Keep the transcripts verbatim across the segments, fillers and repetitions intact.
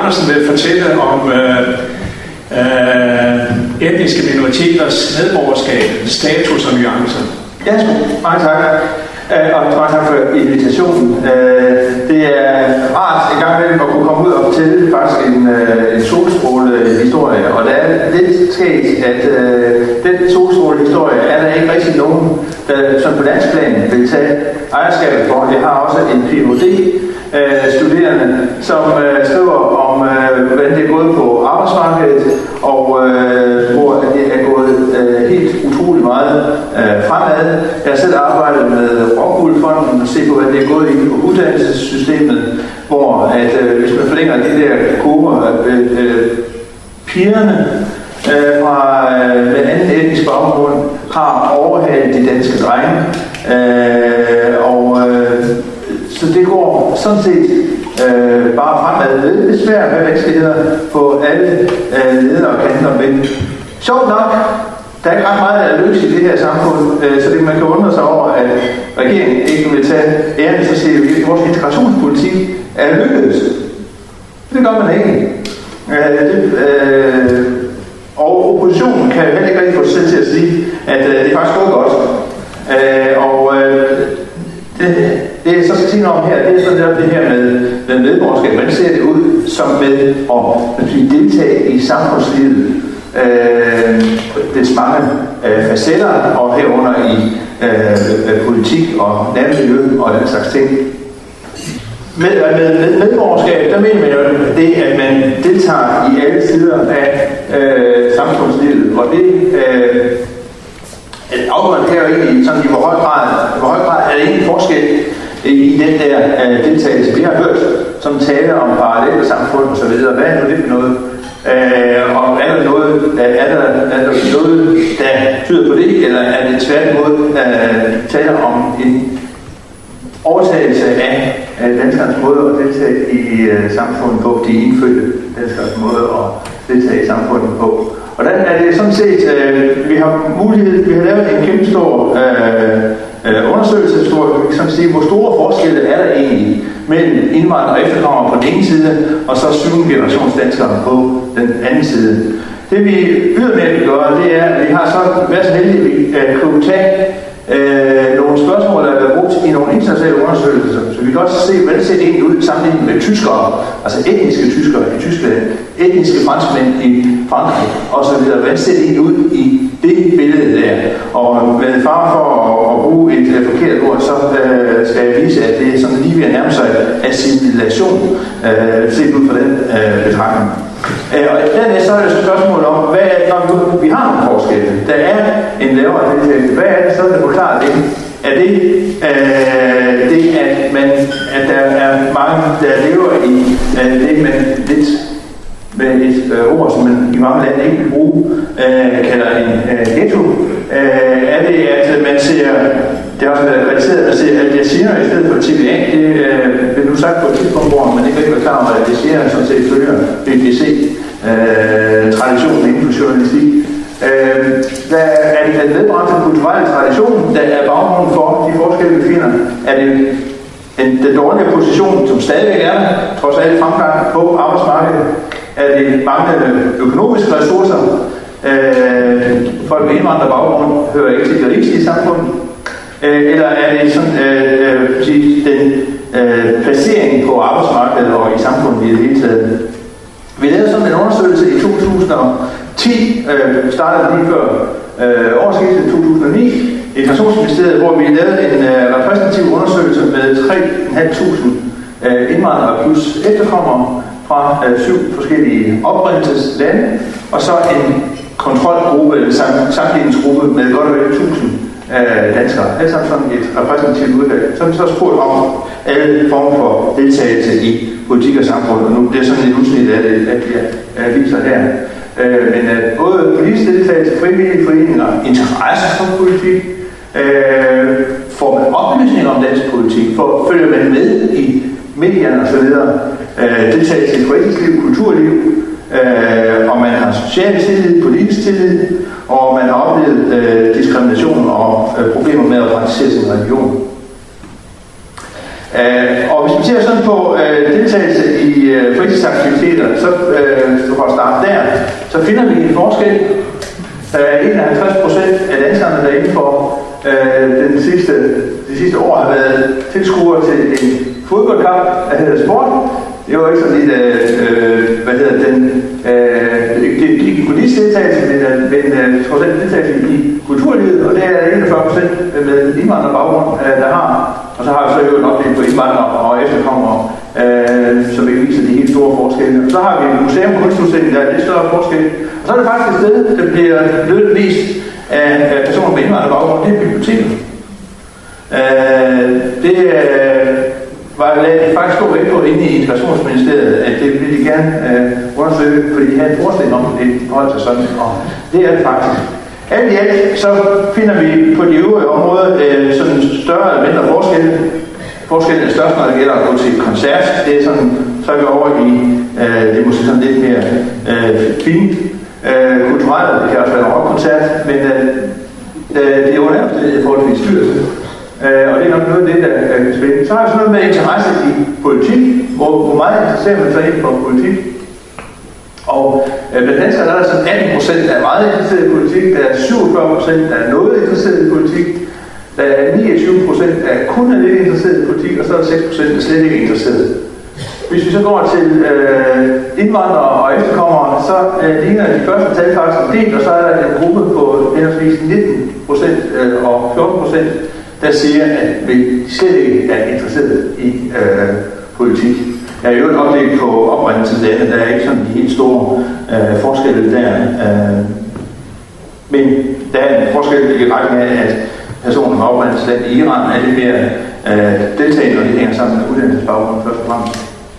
Andersen vil fortælle om øh, øh, etniske minoriteters medborgerskab, status og nuancer. Ja, mange tak. Og mange tak for invitationen. Det er rart en gang imellem at kunne komme ud og fortælle faktisk en, en solstrålehistorie. Og der er lidt sket, at den solstrålehistorie er der ikke rigtig nogen, der som på landsplan vil tage ejerskabet for. Jeg har også en P H D-studerende, som skriver om, hvordan det er gået på arbejdsmarkedet, og hvor det er gået helt utrolig meget fremad. Jeg har selv arbejdet med Rockwool-fonden og se på, hvad det er gået i på uddannelsessystemet, hvor at, øh, hvis man forlænger de der kurver, øh, øh, pigerne øh, fra øh, med anden etnisk baggrund har overhalet de danske drenge. Øh, og øh, så det går sådan set øh, bare fremad. Det er svært med vanskeligheder på alle øh, ledere og kanter, men sjovt nok, der er ikke ret meget at lykkes i det her samfund, øh, så det man kan undre sig over, at regeringen ikke vil tage æren, så siger vi, at vores integrationspolitik er lykkedes. Det gør man ikke. Øh, det, øh, og oppositionen kan heller ikke rigtig få sig selv til at sige, at øh, det er faktisk gået godt. Øh, og øh, det, det jeg så skal sige noget om her, det er sådan det her med, med medborgerskab. Hvordan ser det ud som med at, at deltage i samfundslivet? Øh, dets mange øh, facetter, og herunder i øh, politik og nærmiljø og den slags ting. Med, med, med medborgerskab, der mener man jo det, at man deltager i alle sider af øh, samfundslivet, og det øh, afgørende her jo egentlig sådan i hvor høj grad, hvor høj grad er der ingen forskel i den der øh, deltagelse. Vi har hørt som taler om parallelle samfund og så videre. Hvad er nu det for noget? Øh, og er der noget, er der, er der noget, der tyder på det, eller er det tværtimod øh, taler om en overtagelse af, af danskernes måde at deltage i øh, samfundet på, de indfødte danskernes måde at deltage i samfundet på. Og der er det sådan set, øh, vi har mulighed, vi har lavet en kæmpe stor øh, øh, undersøgelse, hvor vi kan sådan sige, hvor store forskelle er der egentlig mellem indvandrere og efterkommere på den ene side, og så syvende generations danskere på den anden side. Det vi ydermere vil gøre, det er, at vi har så været så heldige, at vi uh, kunne tage uh, nogle spørgsmål, der har været brugt i nogle internationale undersøgelser, så vi kan også se, hvordan ser det egentlig ud sammenlignet med tyskere, altså etniske tyskere i Tyskland, etniske franskmænd i Frankrig osv. Hvordan ser det egentlig ud i det billede der? Og med far for at, at bruge et uh, forkert ord, så uh, skal jeg vise, at det er sådan lige ved at nærme sig assimilation, uh, set ud fra den uh, betragtning. Uh, og den er så et spørgsmål om, hvad er, når vi har nogle forskelle, der er en lavere deltagelse, hvad er det så, der forklarer det? Er det uh, det, at, man, at der er mange, der lever i uh, det, man lidt med et øh, ord, som man i mange lande ikke vil bruge, øh, kalder en øh, ghetto, øh, er det, at man ser, det har også været kritiseret, at man ser Al Jazeera i stedet for T V A. Det øh, vil nu sagt på et tidspunkt, hvor man ikke rigtig var klar over, at Al Jazeera sådan set følger B B C-traditionen øh, inden for journalistik. Øh, der er en medbragte kulturelle tradition, der er baggrunden for de forskelle, vi finder. Er det den, den dårlige position, som stadigvæk er der, trods alt fremgang på arbejdsmarkedet? Er det manglende økonomiske ressourcer? Øh, folk med indvandrerbaggrund hører ikke til det rigtige samfund. Øh, eller er det sådan, øh, øh, den øh, placering på arbejdsmarkedet og i samfundet i det hele taget? Vi lavede sådan en undersøgelse i to tusind og ti, øh, startede lige før øh, årsskiftet to tusind og ni, i Integrationsministeriet, hvor vi lavede en øh, repræsentativ undersøgelse med tre tusind fem hundrede øh, indvandrere plus efterkommere fra øh, syv forskellige oprindelseslande, og så en kontrolgruppe, eller sammenligningsgruppe med godt og vel tusind øh, danskere. Alt sammen sådan et repræsentativt udvalg, som så spurgt om alle former for deltagelse i politik og samfund, og nu det er sådan et udsnit af det, at jeg øh, viser her. Øh, men øh, både politisk deltagelse, frivillige foreninger, interesse for politik, øh, får man oplysning om dansk politik, for følger man med i medierne osv., øh, deltagelse i politisk liv, kulturliv, øh, og man har social tillid, politisk tillid, og man har oplevet øh, diskrimination og øh, problemer med at praktisere sin religion. Uh, og hvis man ser sådan på uh, deltagelse i uh, fritidsaktiviteter, så uh, for at starte der, så finder vi en forskel. Der er enoghalvtreds procent af danskerne, der inden for uh, den sidste, de sidste år har været tilskuere til en fodboldkamp, der hedder sport. Det var ikke sådan lidt, øh, hvad hedder den, øh, det er ikke politisk deltagelse, men, men øh, trods alt deltagelse i kulturlivet, og det er enogfyrre procent med indvandrerbaggrund, øh, der har. Og så har vi så jo nok lidt på indvandrere og efterkommere, øh, som ikke viser de helt store forskelle. Og så har vi et museum og kunstudstilling, der er lidt større forskel. Og så er det faktisk et sted, der bliver løbet mest af personer med indvandrerbaggrund, det er biblioteket. Øh, det er var lagde faktisk gå væk på inde i Integrationsministeriet, at det ville de gerne øh, undersøge, fordi de havde en forestilling om, at det holdt sig sådan, og det er det faktisk. Alt i alt, så finder vi på de øvrige områder øh, sådan større eller mindre forskelle. Forskellen er størst, når det gælder at gå til koncert. Det er sådan, så er vi over i, øh, det er måske sådan lidt mere øh, fint, øh, kulturelt, det kan også være en rockkoncert, men øh, det er jo nærmest i forhold til styrelse. Uh, og det er nok noget af det, der er spændende. Så har jeg sådan noget med interesse i politik, hvor, hvor meget interesserer man sig ind for politik. Og uh, blandt danskere der er der sådan atten procent, der er meget interesseret i politik, der er syvogfyrre procent, der er noget interesseret i politik, der er niogtyve procent, der er kun er lidt interesseret i politik, og så er der seks procent, der slet ikke er interesseret. Hvis vi så går til uh, indvandrere og efterkommere, så uh, ligner de første tal faktisk en del, og så er der en gruppe på henholdsvis nitten procent uh, og fjorten procent, der siger, at vi slet ikke er interesseret i øh, politik. Jeg er jo ikke opdelt på oprindelseslande, der er ikke sådan de helt store øh, forskelle der. Øh, men der er en forskel i retning af, at personer med oprindelsesland i Iran er lidt mere øh, deltagende, og det hænger sammen med uddannelsesbaggrund først og fremmest.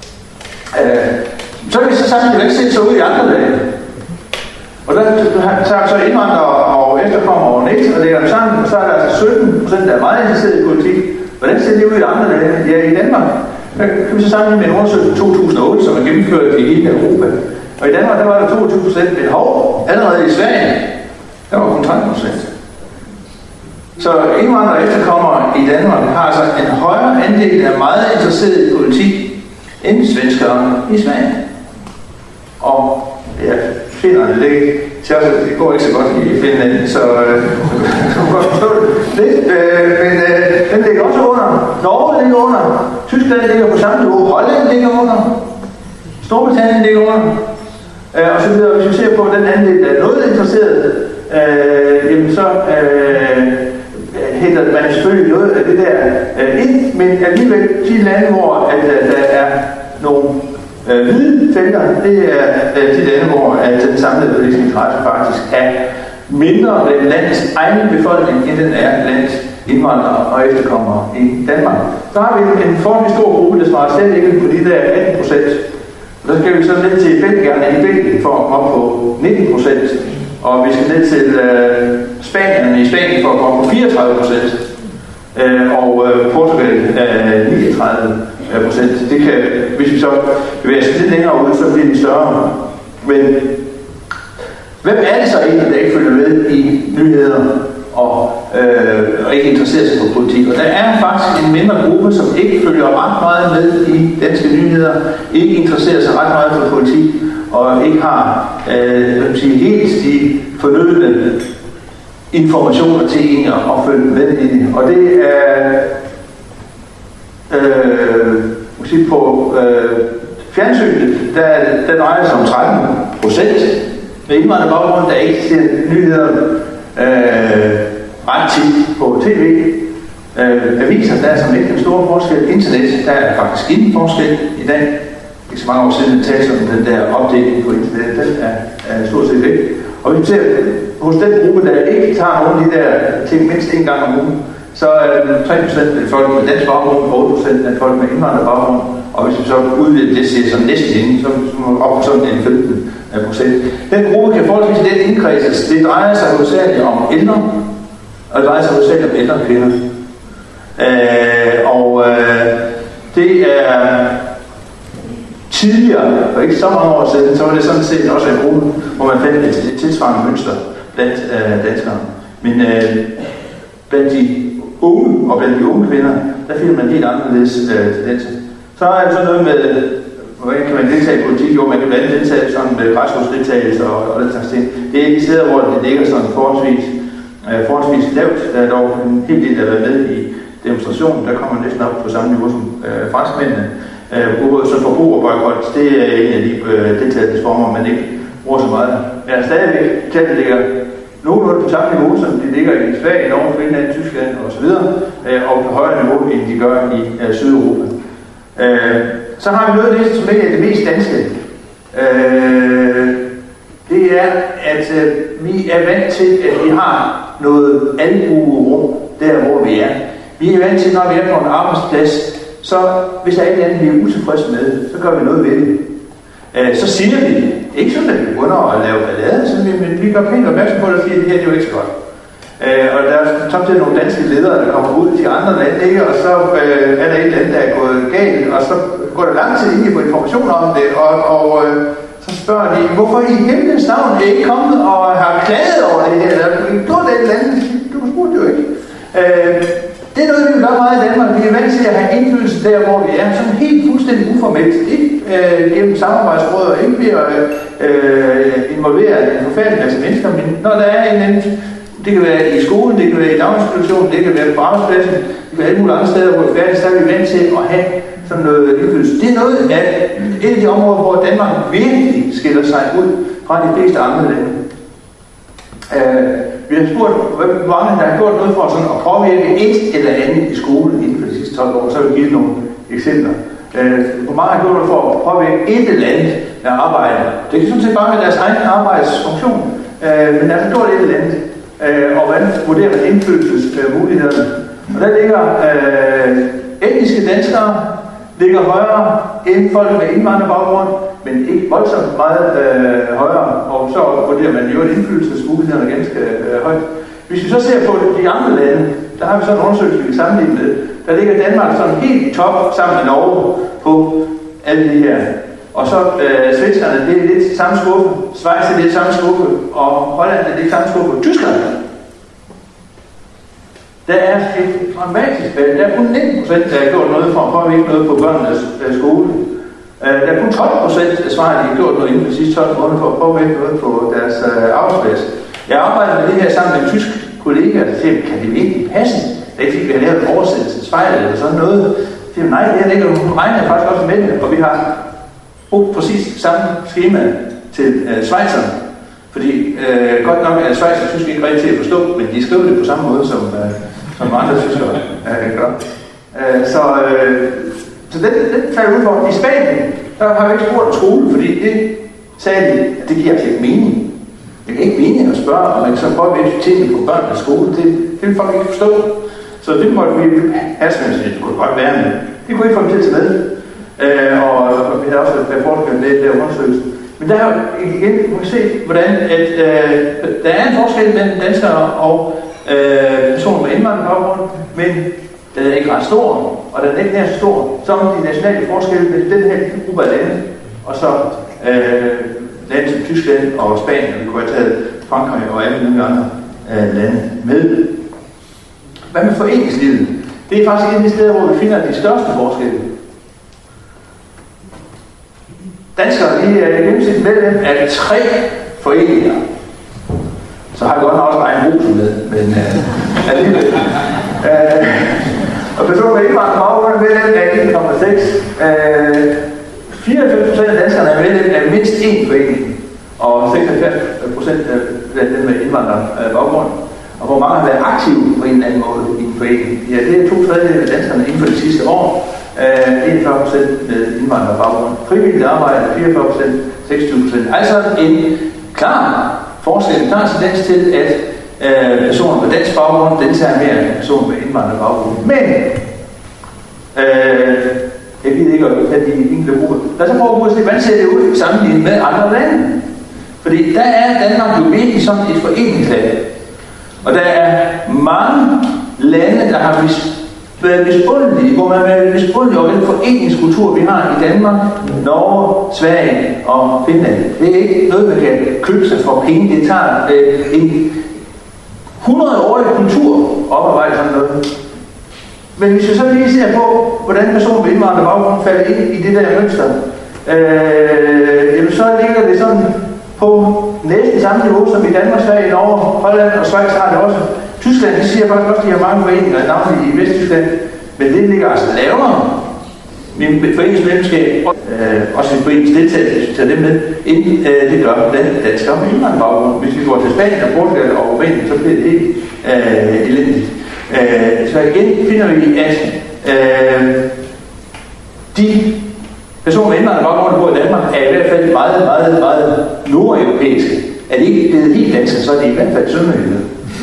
Øh, så kan vi så samtidig ikke se så ud i andre lande. Og der tager så indvandrere og efterkommer over net, og lægger dem sammen, og så er der altså sytten procent, der er meget interesseret i politik. Hvordan ser det ud i andre lande? Ja, i Danmark. Der kan vi så sammenligne med en undersøgelse i to tusind og otte, som er gennemført i hele Europa. Og i Danmark, der var der toogtyve procent, men hov, allerede i Sverige, der var kun tretten procent. Så indvandrere og efterkommere i Danmark har altså en højere andel af meget interesseret i politik, end svenskere i Sverige. Og ja, finnerne, det, det går ikke så godt i Finland, så øh, du kan godt forstå det lidt, øh, men øh, den ligger også under. Norge ligger under, Tyskland ligger på samme niveau, Holland ligger under, Storbritannien ligger under, øh, og så videre. Hvis vi ser på den andel, der er noget interesseret, øh, jamen så øh, henter man selvfølgelig noget af det der øh, ind, men alligevel de lande, hvor at, at der er nogle Øh, hvide felter, det er øh, de lande, hvor at den samlede politiske interesse faktisk er mindre blandt landets egen befolkning, end den er blandt indvandrere og efterkommere i Danmark. Så har vi en forholdsvis stor gruppe, der svarer slet ikke på de der atten procent. Så skal vi så ned til Belgierne i Belgien for at komme op på nitten procent. Og vi skal ned til øh, Spanierne i Spanien for at komme på fireogtredive procent. Øh, og øh, Portugal øh, niogtredive procent. Det kan, hvis vi så bevæger os lidt længere ud, så bliver det større. Men hvem er det så egentlig, der ikke følger med i nyheder og, øh, og ikke interesserer sig for politik? Og der er faktisk en mindre gruppe, som ikke følger ret meget med i danske nyheder, ikke interesserer sig ret meget for politik, og ikke har øh, sige, helt de fornødne informationer til egentlig at følge med i det. Og det er Øh, på øh, fjernsynet, der, der drejer sig om tretten procent med indvandrerbaggrund, der ikke ser nyheder øh, ret tit på tv. Øh, aviser, der er som ikke en stor forskel. Internet, der er faktisk ingen forskel i dag. Ikke så mange år siden, at tale om den der opdeling på internet, den er, er stort set væk. Og hvis vi ser hos den gruppe, der ikke tager nogle af de der ting mindst en gang om ugen, så er det tre procent af folk med dansk baggrund og otte procent af folk med indvandrerbaggrund. Og hvis vi så udvider det til sådan næsten inden, så må vi op på sådan en femten procent. Den gruppe kan forholdsvis lidt indkredses. Det drejer sig hovedsageligt om ældre, og det drejer sig hovedsageligt om ældre kvinder. Øh, og øh, det er tidligere, og ikke så mange år siden, så var det sådan set også en gruppe, hvor man fandt et tilsvarende mønster blandt øh, danskere. Men øh, blandt de unge og blandt de unge kvinder, der finder man helt anderledes øh, tendenser. Så er det sådan noget med, hvordan kan man deltage i politik? Jo, man kan blandt andet deltage sådan med græsrodsdeltagelse og, og den slags ting. Det er ikke de steder, hvor det ligger sådan forholdsvis, øh, forholdsvis lavt. Der er dog en hel del, der har været med i demonstrationen. Der kommer næsten op på samme niveau som øh, franskmændene. Øh, så forbrugerboykot, det er en af de øh, deltagelsesformer, man ikke bruger så meget. Men er stadigvæk, tallet ligger nogenlunde på samme niveau, som de ligger i Sverige, Norge, Finland, Tyskland osv., øh, og på højere niveau, end de gør i øh, Sydeuropa. Øh, så har vi noget af det, som er det mest danske. Øh, det er, at øh, vi er vant til, at vi har noget albuerum der, hvor vi er. Vi er vant til, når vi er på en arbejdsplads, så hvis der er et eller andet, vi er utilfredse med, så gør vi noget ved det. Øh, så siger vi, ikke sådan, at vi begynder at lave ballade, men vi gør pænt opmærksom på, at det her, det er jo ikke så godt. Øh, og der er samtidig nogle danske ledere, der kommer ud til andre lande, ikke? Og så øh, er der et eller andet, der er gået galt, og så går der lang tid ind i få informationer om det, og, og øh, så spørger de, hvorfor i himlens navn er I ikke kommet og har klaget over det her, eller gjort det et eller andet? Du spurgte jo ikke. Øh, Det er noget, vi gør meget i Danmark. Vi er vant til at have indflydelse der, hvor vi er. Sådan helt fuldstændig uformelt. Ikke øh, gennem samarbejdsråd og ikke ved at øh, involvere en forfærdelig masse mennesker. Men når der er en anden, det kan være i skolen, det kan være i daginstitutionen, det kan være på arbejdspladsen, det kan være alle mulige andre steder, hvor vi er færdige, så er vi vant til at have sådan noget indflydelse. Det er noget af et af de områder, hvor Danmark virkelig skiller sig ud fra de fleste andre lande. Øh, Vi har spurgt, hvor mange der har gjort noget for sådan at påvirke et eller andet i skolen inden for de sidste tolv år, så vil vi give nogle eksempler. Øh, hvor mange har gjort noget for at påvirke et eller andet af arbejdet. Det kan sådan set bare være deres egen arbejdsfunktion, øh, men der er gjort et eller andet. Øh, og hvordan vurderer man indflydelsesmulighederne? Og der ligger øh, etniske danskere, ligger højere end folk med indvandrerbaggrund, men ikke voldsomt meget øh, højere, og så vurderer man jo indflydelsesmulighederne ganske øh, højt. Hvis vi så ser på de andre lande, der har vi sådan en undersøgelse, vi sammenligner med, der ligger Danmark sådan helt i top sammen med Norge på alle de her. Og så øh, svenskerne, det er lidt samme skuffe, Schweiz er lidt samme skuffe, og Holland er lidt samme skuffe, Tyskland. Der er et dramatisk valg. Der er kun nitten procent, der har gjort noget for at påvirke noget på børnenes skole. Der er kun tolv procent af svaret, der har gjort noget inden for de sidste tolv måneder for at påvirke noget på deres arbejdsplads. Jeg arbejder med det her sammen med en tysk kollega, der siger, kan det virkelig passe? Det er ikke fordi, vi har lavet en oversættelsesfejl eller sådan noget. Jeg siger, nej, det her ligger, nu regner jeg faktisk også med det, og vi har brugt præcis samme schema til uh, Schweizerne. Fordi uh, godt nok er Schweiz og tysk ikke rigtig til at forstå, men de skriver det på samme måde, som, uh, som andre tyskere uh, gør. Uh, så uh, Så den, den falder ud for. I Spanien, der har vi ikke spurgt om skole, fordi det sagde de, at det giver altså ikke mening. Det er ikke mening at spørge, om man så påvirker tingene på børnenes skole. Det, det vil folk ikke forstå. Så det måtte vi have, som det kunne godt være med. Det kunne ikke få dem til at tage med. Øh, og, og vi har også været forsket med det der undersøgelse. Men der er igen, man kan se, hvordan at, øh, der er en forskel mellem danskere og øh, personer med indvandrerbaggrund, men den er ikke ret stor, og den er ikke nær så stor som de nationale forskelle med den her lille gruppe af lande, og så øh, lande som Tyskland og Spanien, vi kunne have taget Frankrig og alle mulige andre øh, lande med. Hvad med foreningslivet? Det er faktisk et af de steder, hvor vi finder de største forskelle. Danskere, de er gennemsnitligt medlem af tre foreninger. Så har vi godt nok også egen rosen med, men øh, alligevel. Øh, og personer med indvandrerbaggrund er medlem af en komma seks. Øh, fireoghalvfems procent af danskerne er medlem af mindst én forening, og seksoghalvfjerds procent af dem med indvandrerbaggrund. Og hvor mange har været aktive på en eller anden måde i en forening. Ja, det er to tredjedele af danskerne inden for de sidste år. Øh, enogfyrre procent med indvandrerbaggrund. Frivilligt arbejde fireogfyrre procent, seksogtyve procent. Altså en klar forskel, en klar tendens til, at øh, personer med dansk baggrund deltager mere end personer med indvandrerbaggrund. Men øh, jeg gider ikke at tage de enkelte grupper. Lad os prøve at se, hvordan ser det ud sammenlignet med andre lande. Fordi der er Danmark jo virkelig som et foreningsland. Og der er mange lande, der har været misundelige, hvor man er misundelig over den foreningskultur, vi har i Danmark, Norge, Sverige og Finland. Det er ikke noget, man kan købe sig for penge. Det tager øh, en hundrede-årig kultur op at veje sådan noget. Men hvis vi så lige ser på, hvordan personer med indvandrerbaggrund falder ind i det der mønster, øh, jamen så ligger det sådan på næsten samme niveau som i Danmark, Sverige, Norge, Holland og Schweiz har det også. Tyskland, de siger faktisk også, at de har mange foreninger, navnlig i Vesttyskland, men det ligger altså lavere. Min foreningsmedlemskab, øh, også min forenings deltagelse, tager det med, inden øh, det gør den danske med indvandrerbaggrund. Hvis vi går til Spanien og Portugal og Rumænien, så bliver det helt øh, elendigt. Øh, så igen finder vi, at øh, de personer med indvandrerbaggrund, der bor i Danmark, er i hvert fald meget, meget, meget nordeuropæiske. Er det ikke blevet helt danske, så er det i hvert fald sønderjyder.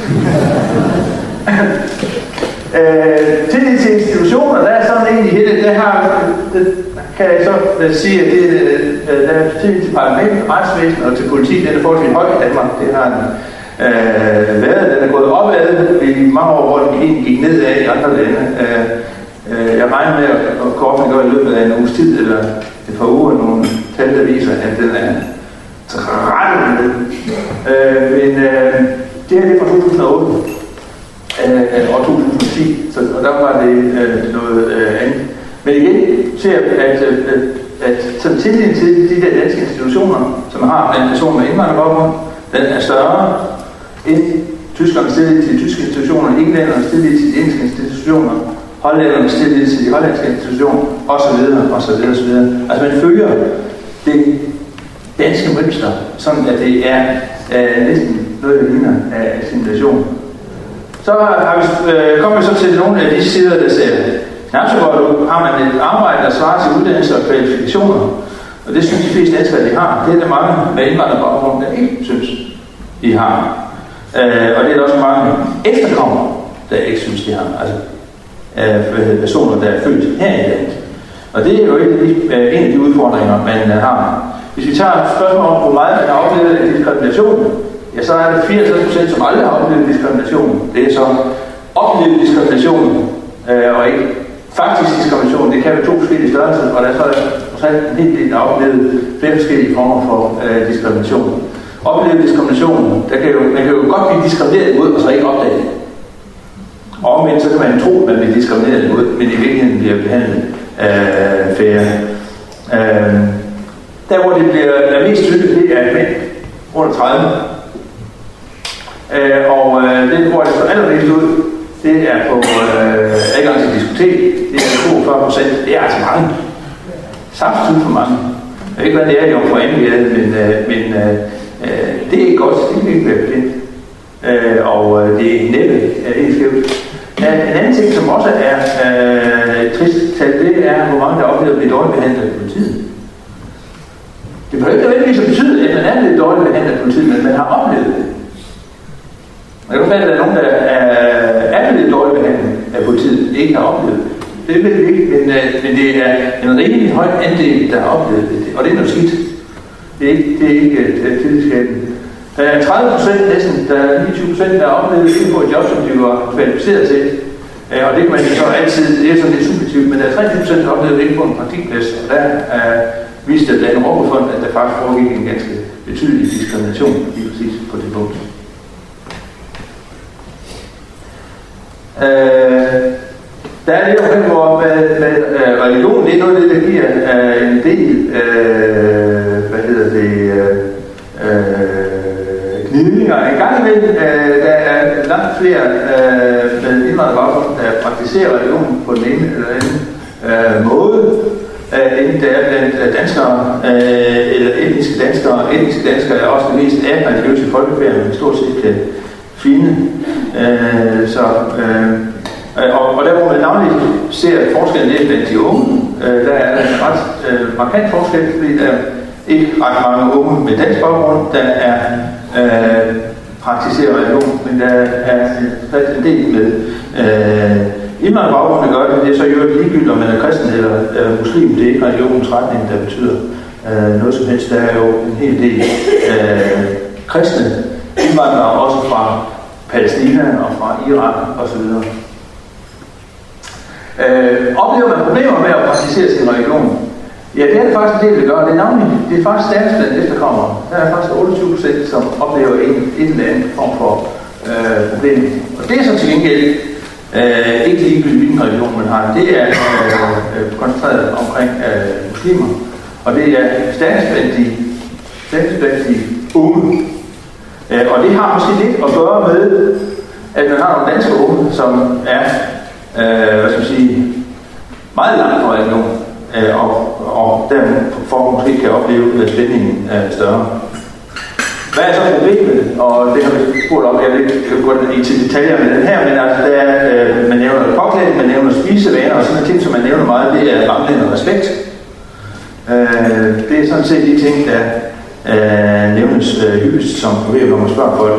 Øh, tillid til institutioner, der er sådan egentlig hele, der har, det kan jeg så sige, at det, der er tillid til parlamentet, retsvæsen og til politik, den er forholdsvis høj i Danmark. Det har den øh, været, den er gået opad i mange år, hvor den egentlig gik nedad i andre lande. Øh, øh, jeg regner med at korten går i løbet af en uges tid, eller et par uger, nogle tal, der viser, at den er træt ned. Øh, men øh, det her det er fra to tusind og otte. Øh, og to tusind og ti, så, og der var det øh, noget øh, andet. Men igen ser jeg, at, at, at, at tilliden til de der danske institutioner, som har en person med indvandrerbaggrund, den er større end tyskernes tillid til de tyske institutioner, englændernes tillid til de engelske institutioner, hollændernes tillid til de hollandske institutioner, osv. osv. osv. Altså man følger det danske mønster, sådan at det er øh, næsten noget, der ligner af assimilation. Så har vi, øh, kommer vi så til nogle af de sider, der siger, knap så godt har man et arbejde, der svarer til uddannelse og kvalifikationer, og det synes de fleste danskere, de har. Det er der mange med indvandrerbaggrund, der ikke synes, de har. Øh, og det er der også mange efterkommere, der ikke synes, de har. Altså øh, personer, der er født her i landet. Og det er jo ikke øh, en af de udfordringer, man øh, har. Hvis vi tager et spørgsmål om, hvor meget man har oplevet af diskrimination, ja, så er det fireogtres procent, som aldrig har oplevet diskrimination. Det er så oplevet diskrimination, øh, og ikke faktisk diskrimination. Det kan være to forskellige størrelser, og der er så en hel del, der har oplevet flere forskellige former for øh, diskrimination. Oplevet diskrimination, der kan jo, man kan jo godt blive diskrimineret imod, og så ikke opdage det. Og omvendt, så kan man tro, at man bliver diskrimineret imod, men i virkeligheden bliver behandlet øh, fair. Øh, der, hvor det bliver der mest tydeligt, det er mænd under tredive. Øh, og øh, det, hvor det står allermest ud, det er på øh, adgang til diskotek. Det er toogfyrre procent. Det er altså mange. Samtidig for mange. Jeg ved ikke, hvad det er i omfra anden, men, øh, men øh, det er ikke godt. Det kan ikke være bekendt. Øh, og øh, det er næppe øh, helt skævt. Ja, en anden ting, som også er øh, trist tal, det er, hvor mange der oplever at blive dårligt behandlet af politiet. Det behøver ikke nødvendigvis at betyde, at man er lidt dårligt behandlet af politiet, men man har oplevet det. Man kan godt at der er nogen, der er blevet dårligt behandlet af politiet, ikke har oplevet det. Det ved vi ikke, men, men det er en rigtig høj andel, der har oplevet det, og det er noget skidt. Det er ikke, det er ikke uh, tillidsskabende. Der er tredive procent næsten, der er niogtyve procent, der har oplevet det på et job, som de var kvalificeret til. Uh, og det kan man jo så altid, det er sådan lidt subjektivt, men der er treogtyve procent, der har oplevet det ikke på en praktikplads, og der uh, viste det blandt Råbefond, at der faktisk foregik en ganske betydelig diskrimination lige præcis på det punkt. Uh, der er det jo hvor med, med uh, religion, det er noget af det, der giver uh, en del, uh, hvad hedder det, uh, gnidninger. En gang imellem, uh, der er langt flere uh, med indvandrerbaggrund, der praktiserer religion på den ene eller anden uh, måde, uh, end der er blandt danskere, uh, eller etniske danskere. Etniske danskere er også det mest religiøse folkefærd, man stort set kan finde. Uh, så... Uh, Og, og der hvor man navnlig ser forskellen lidt blandt de unge, øh, der er en ret øh, markant forskel, fordi der er ikke ret mange unge med dansk baggrund, der er øh, praktiserer religion, men der er en del med øh, indvandrerbaggrund, der gør det. Det er så jo ligegyldigt, om man er kristen eller øh, muslim. Det er ikke religionens retning, der betyder øh, noget som helst. Der er jo en hel del øh, kristne indvandrere, også fra Palæstina og fra Irak osv. Øh, oplever man problemer med at praktisere sin religion? Ja, det er det faktisk en del, der gør. Det er navnlig, det er faktisk stærkest blandt efterkommere. Der er faktisk otteogtyve procent, som oplever en, en eller anden form for øh, problem. Og det er så til gengæld Øh, ikke ligegyldigt hvilken religion man har. Det er øh, koncentreret omkring øh, muslimer, og det er statsbændige, statsbændige unge. Øh, og det har måske lidt at gøre med, at man har nogle danske unge, som er, øh, hvad skal man sige, meget langt fra religion, øh, og, og derfor måske kan opleve spændingen øh, større. Hvad er så problemet? Og det har vi spurgt om, jeg vil ikke gå i detaljer med den her, men altså, der er, øh, man nævner påklædning, man nævner spisevaner, og sådan nogle ting, som man nævner meget, det er manglende respekt. Øh, det er sådan set de ting, der øh, nævnes øh, hyppigst som problem, når man spørger folk.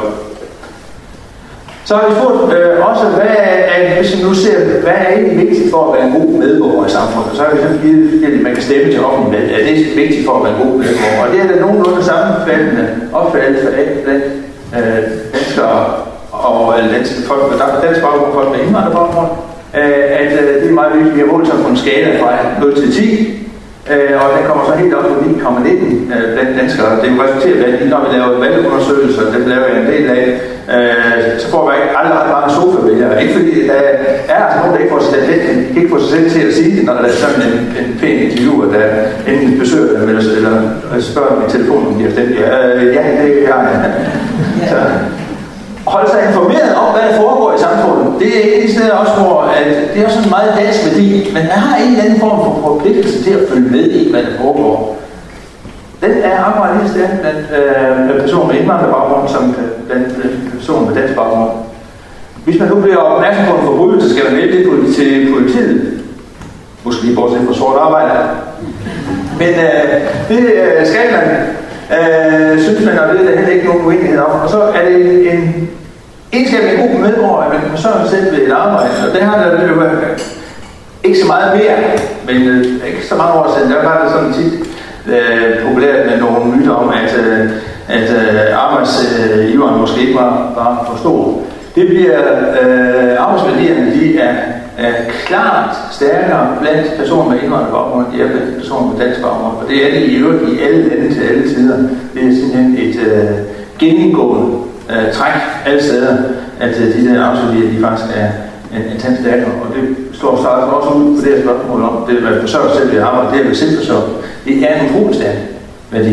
Så har vi spurgt øh, også, hvad er, hvis vi nu ser, hvad er egentlig vigtigt for at være en god medborger i samfundet? Så har vi sådan givet, at man kan stemme til offentlig valg. Er det vigtigt for at være en god medborger? Og det er der nogenlunde sammenfattende opfattelse af blandt øh, danskere og eller danske folk med dansk baggrund, folk med indvandrerbaggrund, øh, at øh, det er meget vigtigt, at vi har målt sig på en skala fra nul til ti. Øh, og den kommer så helt op på ni komma nitten øh, blandt danskere. Det er jo resulteret af, at når vi laver valgundersøgelser, dem laver jeg en del af, øh, så får vi ikke aldrig ret mange sofa-vælgere. Ikke fordi der er altså nogen, der ikke får sig, selv, ikke får sig selv til at sige det, når der er sådan en, en pæn interviewer, der enten besøger dem eller, eller spørger dem i telefonen, om de har stemt. Ja, øh, ja, det er jeg. Så holde sig informeret om, hvad der foregår i samfundet. Det er et sted også, hvor at det er sådan en meget dansk værdi, men man har en eller anden form for forpligtelse til at følge med i, hvad der foregår. Den er akkurat lige stærk blandt øh, personer med indvandrerbaggrund, som blandt personer med dansk baggrund. Hvis man nu bliver opmærksom på en forbrydelse, skal man vælge det til politiet. Måske lige bortset fra sort arbejde. Men øh, det øh, skal man. Øh, synes man, og det er der heller ikke nogen uenighed om. Og så er det en egenskab af en god medborger, at man kan forsørge sig selv ved et arbejde. Og det har der jo ikke så meget mere, men øh, ikke så mange år siden, der var det sådan tit øh, populært med nogle myter om, at, øh, at øh, arbejdsgiveren øh, måske ikke var, var for stor. Det bliver øh, arbejdsværdierne, de er, er klart stærkere blandt personer med indvandrerbaggrund, de er blandt personer med dansk baggrund. Og det er det i øvrigt i alle lande til alle tider. Det er simpelthen et øh, gennemgående øh, træk alle steder, at øh, de der arbejdsværdier, de faktisk er en, en tand stærkere. Og det slår sig altså også ud på det her spørgsmål om, det at forsørge sig selv ved arbejde, det er at selvforsørge. Det er en utrolig stærk værdi.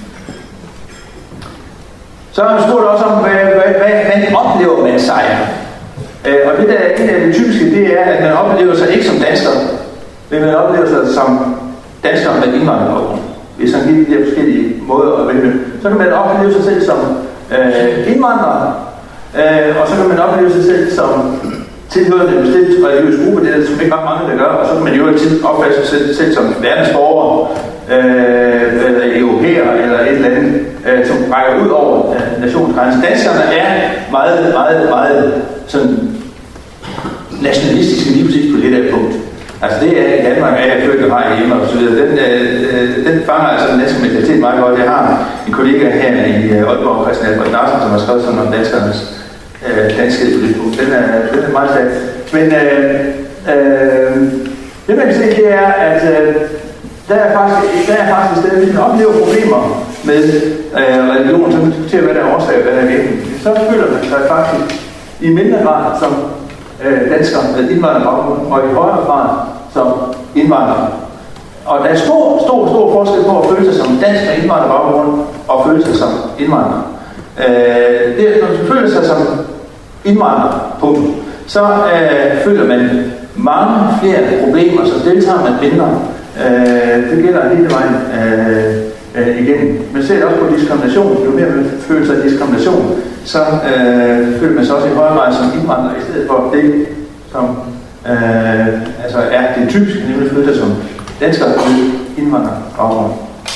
Så har vi spurgt også om, hvad, hvad, hvad, hvad oplever man sejr? Øh, og det der en af det typiske, det er, at man oplever sig ikke som dansker, men man oplever sig som dansker med indvandrerbaggrund. Hvis man giver de her forskellige måder at vælge. Så kan man opleve sig selv som øh, indvandrer, øh, og så kan man opleve sig selv som tilhørende en bestemt religiøs gruppe, det er der som ikke ret mange, der gør, og så kan man jo altid opfatte sig selv, selv som verdensborger, øh, eller europæer, eller et eller andet, øh, som rækker ud over øh, nationsgrænsen. Danskerne er meget, meget, meget sådan nationalistiske lige præcis på det der punkt. Altså det er i Danmark, er jeg født og har hjemme og så videre. Den, øh, den fanger altså den danske mentalitet meget godt. Jeg har en kollega her i øh, Aalborg, Christian Albert Larsen, som har skrevet sådan om danskernes øh, danskhed på det punkt. Den er, den er meget stærk. Men øh, øh, det man kan se, det er, at øh, der er faktisk, der er faktisk et sted, hvis man oplever problemer med øh, religion, så man diskuterer, hvad der er årsag, hvad der er virkelig. Så føler man sig faktisk i mindre grad som øh, danskere med indvandrerbaggrund, og i højere grad som indvandrere. Og der er stor, stor, stor forskel på at føle sig som dansk med indvandrerbaggrund og føle sig som indvandrer. Øh, det, når man føler sig som indvandrer, punkt, så øh, føler man mange flere problemer, så deltager man mindre. Øh, det gælder hele vejen øh, øh, igen. Man ser også på diskrimination. Jo mere man føler sig diskrimination, så øh, føler man sig også i højere grad som indvandrer, i stedet for det, som øh, altså er det typiske, nemlig føle sig som dansker med indvandrerbaggrund.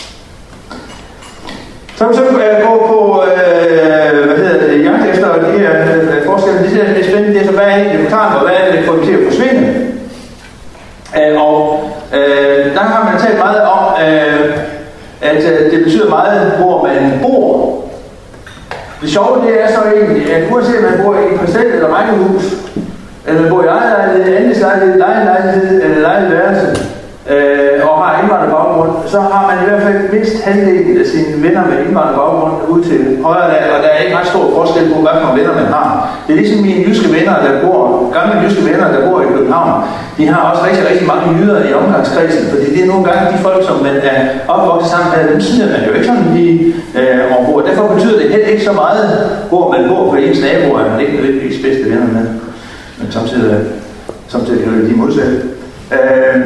Så kan vi så øh, gå på, øh, hvad hedder det, jagt efter de her øh, forskelle. Det er spændende, det er så, hvad er det, og hvad er det, der får dem til at forsvinde? Øh, og øh, der har man talt meget om, øh, at øh, det betyder meget, hvor man bor. Det sjove det er så egentlig, at uanset man bor i et parcel eller rækkehus, eller man bor i eget lejlighed, andelslejlighed, lejelejlighed eller lejlighed værelse, øh, og har indvandrerbaggrund, så har man i hvert fald mindst halvdelen af sine venner med indvandrerbaggrund ud til højre dag, og der er ikke ret stor forskel på, hvad for venner man har. Det er ligesom mine jyske venner, der bor, gamle jyske venner, der bor i København. De har også rigtig, rigtig mange jyder i omgangskredsen, fordi det er nogle gange de folk, som man er opvokset sammen med, dem smider man jo ikke sådan lige øh, ombord. Derfor betyder det heller ikke så meget, hvor man bor på ens naboer, at man ikke nødvendigvis bedste venner med. Men samtidig, samtidig kan det de modsatte. Øh,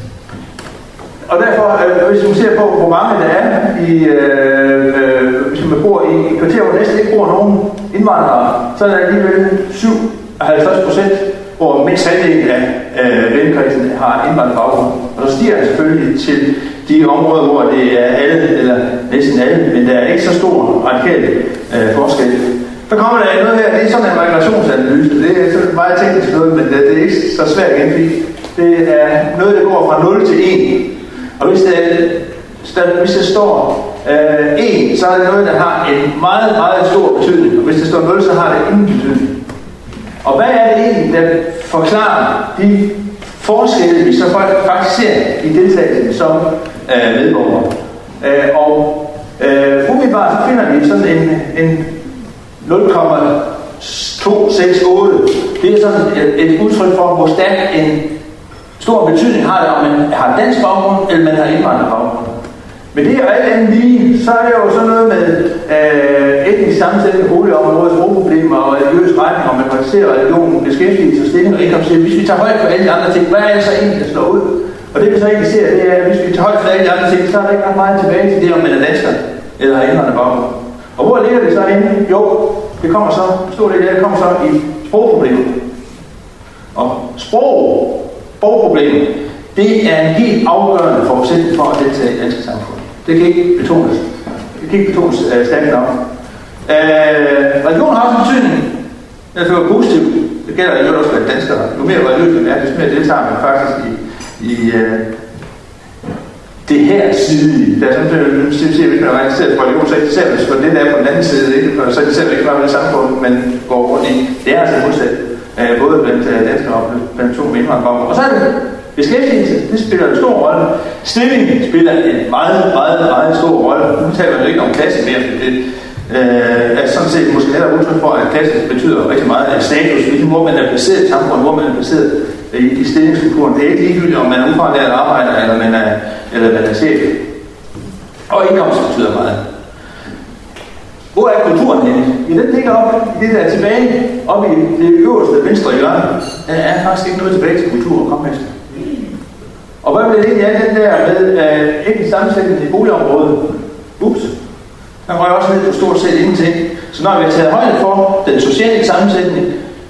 Og derfor, øh, hvis man ser på, hvor mange der er, i, øh, øh, hvis man bor i et kvarter, hvor næsten ikke bor nogen indvandrere, så er der alligevel syvoghalvtreds procent, hvor mindst halvdelen af øh, vennekredsen har indvandrerbaggrund. Og så stiger det selvfølgelig til de områder, hvor det er alle, eller næsten alle, men der er ikke så stor radikal øh, forskel. Så kommer der noget her, det er sådan en migrationsanalyse. Det er så meget teknisk noget, men det er ikke så svært igen, fordi det er noget, der går fra nul til en. Og hvis det, hvis det står øh, en, så er det noget, der har en meget, meget stor betydning. Og hvis det står nul, så har det ingen betydning. Og hvad er det egentlig, der forklarer de forskelle, vi så faktisk ser i deltagelsen som øh, medborgere? Øh, og øh, umiddelbart så finder vi sådan en, en nul komma to seks otte. Det er sådan et, et udtryk for, hvor stærk en stor betydning har det, om man har dansk baggrund, eller man har indvandrerbaggrund. Men det er jo alt andet lige, så er det jo sådan noget med øh, etnisk sammensætning af boligområder, sprogproblemer og religiøs retning, om man praktiserer religion, beskæftigelse og stilling og indkomst. Hvis vi tager højt for alle de andre ting, hvad er det så egentlig, der slår ud? Og det vi så egentlig ser, det er, at hvis vi tager højt for alle de andre ting, så er der ikke ret meget tilbage til det, om man er dansker eller har indvandrerbaggrund. Og hvor ligger det så henne? Jo, det kommer så, stor del af det kommer så i sprogproblemer. Og sprog Sprogproblemet, det er en helt afgørende forudsætning for at deltage i det danske samfund. Det kan ikke betones. Det kan ikke betones uh, stærkt nok. Uh, religion har også en betydning. Det er positivt. Det gælder jo også for danskere. Jo mere religiøst man er, desto mere deltager man faktisk i, i uh, det her side. Der er sådan, at hvis man er interesseret på religion, så er det selv, hvis man det er på den anden side, ikke? Så er det selv ikke bare det samfund, man går rundt i. Det er altså modsat. Uh, både blandt uh, danskere og blandt to indvandrere. Og så er det beskæftigelse, det spiller en stor rolle. Stilling spiller en meget, meget, meget stor rolle. Nu taler man jo ikke om klasse mere, for det uh, er sådan set måske netop udtryk for, at klasse betyder rigtig meget af status, hvilken hvor man er placeret i samfundet, hvor man er placeret i, i stillingsstrukturen. Det er ikke ligegyldigt, om man er ufaglært arbejder, eller man er, eller man er chef. Og indkomst betyder meget. Hvor er kulturen henne? I den ligger op i det der er tilbage, op i det øverste venstre hjørne. Der er faktisk ikke noget tilbage til kultur og kontekst. Og hvad bliver det egentlig af den der med uh, ikke sammensætning i boligområdet? Ups. Der rører også ned på stort set ingenting. Så når vi har taget højde for den sociale sammensætning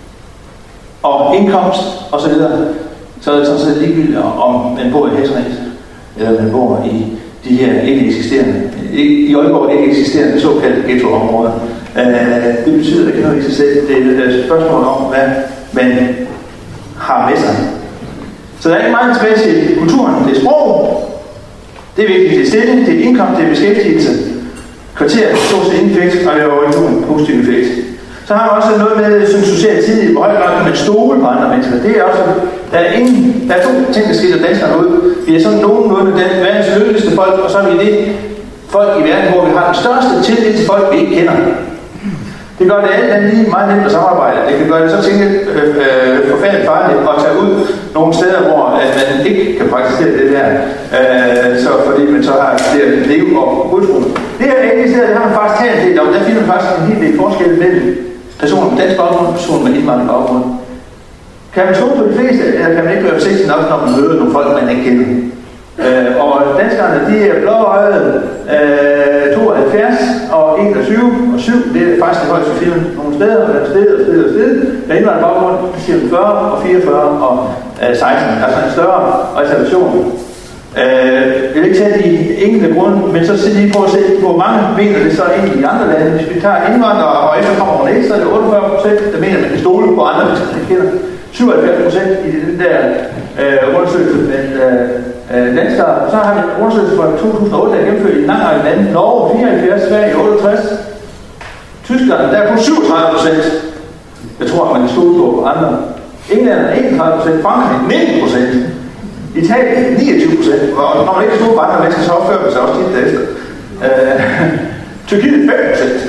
og indkomst osv., så er det sådan set ligegyldigt, om man bor i Hæsræs, eller man bor i de her ikke eksisterende, i Aalborg ikke eksisterende såkaldte ghettoområder. Uh, det betyder ikke noget i sig selv. Det er et spørgsmål om, hvad man har med sig. Så der er ikke meget tilbage til kulturen. Det er sprog, det er vigtigt, det er stilling, det er indkomst, det er beskæftigelse. Kvarter, social effekt, og det er jo en positiv effekt. Så har man også noget med sådan social tid, hvor højt kan man stole på andre mennesker. Det er også, der er, ingen, der er to ting, der skiller danskerne ud. Vi er sådan nogenlunde den verdens lykkeligste folk, og så er vi det folk i verden, hvor vi har den største tillid til folk, vi ikke kender. Det gør det alt andet lige meget nemt at samarbejde. Det kan gøre det så tænkt øh, øh, forfærdeligt farligt at tage ud nogle steder, hvor at man ikke kan praktisere det der. Øh, så fordi man så har det liv og udtro. Det her enkelte steder, det har man faktisk talt lidt om. Der finder man faktisk en hel del forskel mellem personer med dansk baggrund og personer med indvandret baggrund. Kan man stå på de fleste, eller kan man ikke være forsigtig nok, når man møder nogle folk, man ikke kender? Øh, og danskerne, de er blåøjet øh, tooghalvfjerds og enogtyve og syv, det er faktisk det højeste film nogle steder, og der er sted og sted og sted. Der er indvandret baggrund, det siger fyrre og fireogfyrre og øh, seksten, altså en større reservation. Øh, jeg vil ikke tage de enkelte grunde, men så skal lige prøve at se, hvor mange mener det så egentlig i andre lande. Hvis vi tager indvandrere og efterkommer over næste, så er det otteogfyrre procent, der mener, at man kan stole på andre, hvis man kender. syvoghalvfjerds procent i den der øh, undersøgelse blandt øh, danskere. Så har vi en undersøgelse fra to tusind og otte, der er gennemført i en lang række lande. Norge fireoghalvfjerds, Sverige otteogtres. Tyskland, der er kun syvogtredive procent. Jeg tror, at man kan stole på andre. England er enogtredive procent, Frankrig nitten procent. Italien niogtyve procent, og når man ikke tror andre mennesker, så opfører man sig også tit derefter. Øh, Tyrkiet fem procent.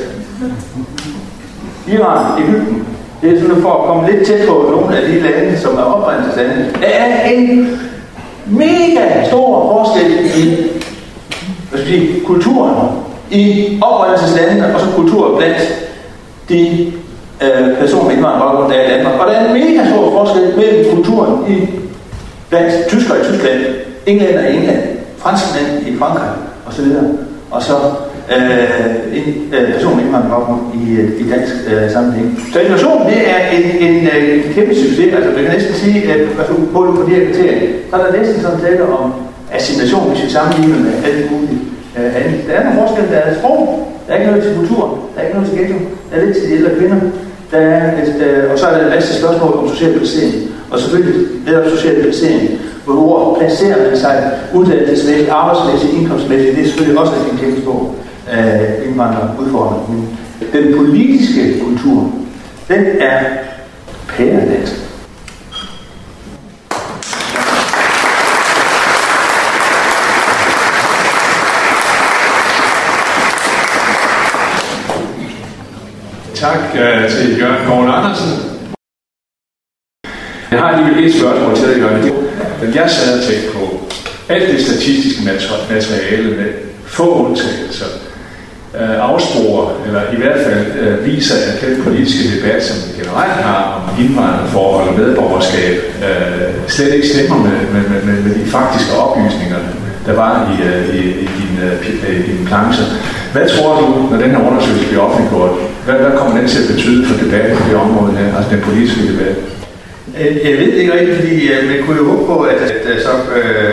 Iran, Egypten. Det er sådan for at komme lidt tæt på nogle af de lande, som er oprindelseslande. Der er en mega stor forskel i hvad skal jeg sige, kulturen i oprindelseslandene, og så kultur blandt de øh, personer med indvandrerbaggrund, der er i Danmark. Og der er en mega stor forskel mellem kulturen i blandt tyskere i Tyskland, englænder i England, franskmænd i Frankrig osv. Og så øh, en øh, person med indvandrerbaggrund i, i dansk øh, sammenhæng. Så innovation, det er en, en, en kæmpe succes. Altså, du kan næsten sige, at hvis du måler på de her kriterier, så er der næsten sådan tale om assimilation, hvis vi sammenligner med alt muligt øh, andet. Der er nogle forskel, der er sprog, der er ikke noget til kultur, der er ikke noget til ghetto, der er lidt til de ældre kvinder, der er et, øh, og så er der en masse spørgsmål om social placering. Og selvfølgelig netop social placering, hvor placerer man sig uddannelsesmæssigt, arbejdsmæssigt, indkomstmæssigt, det er selvfølgelig også en kæmpe stor øh, indvandrerudfordring. Men den politiske kultur, den er pæredansk. Tak uh, til Jørgen Gården Andersen. Jeg har alligevel et spørgsmål til dig, Jørgen. Jeg sad og tænkte på alt det statistiske materiale med få undtagelser uh, afsporer, eller i hvert fald uh, viser, at den politiske debat, som vi generelt har om indvandrerforhold og medborgerskab, uh, slet ikke stemmer med, med, med, med de faktiske oplysninger, der var i, uh, i, i din, uh, din planche. Hvad tror du, når den her undersøgelse bliver offentliggjort, hvad, hvad kommer den til at betyde for debatten på det område her, altså den politiske debat? Jeg ved ikke rigtigt, fordi man kunne jo håbe på, at, at så øh,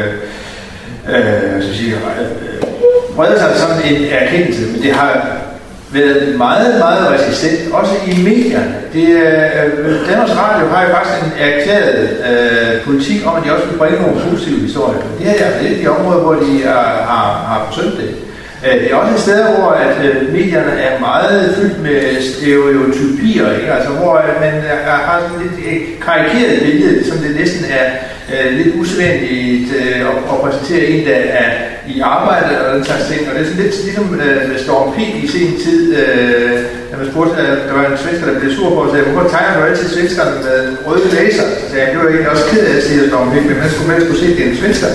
øh, så siger, øh, breder sig sådan en erkendelse, men det har været meget, meget resistent, også i medierne. Det, øh, Danmarks Radio har jo faktisk en erklæret øh, politik om, at de også vil bringe nogle positive historier. Det er jo et af de områder, hvor de er, har, har forsømt det. Det er også et sted, hvor at, øh, medierne er meget fyldt med stereotypier, ikke? Altså, hvor man er, har sådan lidt et karikeret billede, som det næsten er øh, lidt usædvanligt øh, at, at præsentere en, der er i arbejde og den slags ting. Og det er sådan lidt ligesom øh, med Storm P. i sin tid, øh, da man spurgte, at der var en svensker, der blev sur på og sagde, hvorfor tegner du altid svenskerne med røde laser? Så sagde jeg, det var egentlig også ked af at sige Storm P., men man skulle helst kunne se, at det er en svensker.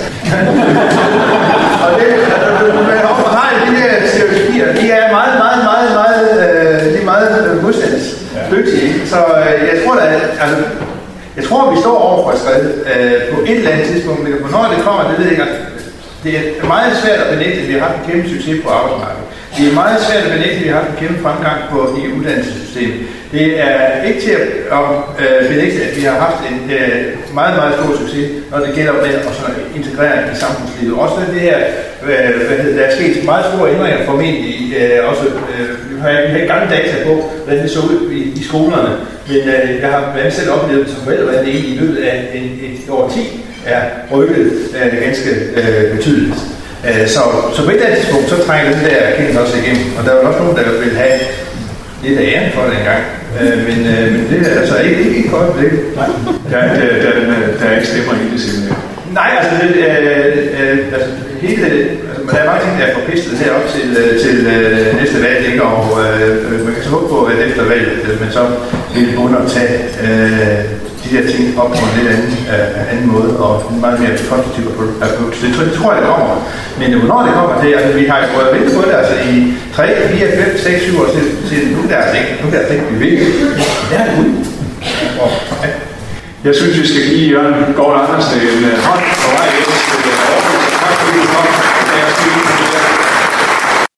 Og det har de her stereotypier, de er meget, meget, meget, meget, øh, de er meget modstandsdygtige. Så øh, jeg tror da, altså, jeg tror, vi står over for et skridt øh, på et eller andet tidspunkt, men hvornår det kommer, det ved jeg ikke. Det er meget svært at benægte, at vi har haft en kæmpe succes på arbejdsmarkedet. Det er meget svært at benægte, at vi har haft en kæmpe fremgang på i uddannelsessystemet. Det er ikke til at øh, benægte, at vi har haft en øh, meget, meget stor succes, når det gælder med at sådan, integrere i samfundslivet. Også det her, øh, hvad hedder, der er sket meget store ændringer formentlig. Øh, også, øh, vi har ikke gamle data på, hvordan det så ud i, i skolerne, men øh, jeg har været selv oplevet som forældre, at det i løbet af en, et årti er rykket øh, ganske øh, betydeligt. Øh, så, så på et eller andet tidspunkt, så trænger den der erkendelse også igennem, og der er jo også nogen, der vil have lidt af æren for det engang. Øh, men, øh, men det er altså ikke, ikke, ikke godt blik. Nej. Der, der, der, der er ikke stemmer i det simpelthen. Nej, altså, det, øh, øh, altså hele, altså, der er mange ting, der er forpistet herop til, til øh, næste valg, ikke? Og øh, man kan så håbe på, at efter valget, at man så vil undertage øh, de her ting op på en lidt anden, øh, anden måde, og en meget mere konstruktiv approach. Det, det tror jeg, det kommer. Men hvornår det kommer til, altså vi har jo prøvet at vente på det, altså i tre, fire, fem, seks, syv år siden, nu der er det ikke, nu der er det ikke, vi vil. Det er det ud. Ja. Jeg synes, vi skal give Jørgen Gården Andersen en hånd på vej ind til Aarhus. Tak fordi du kom.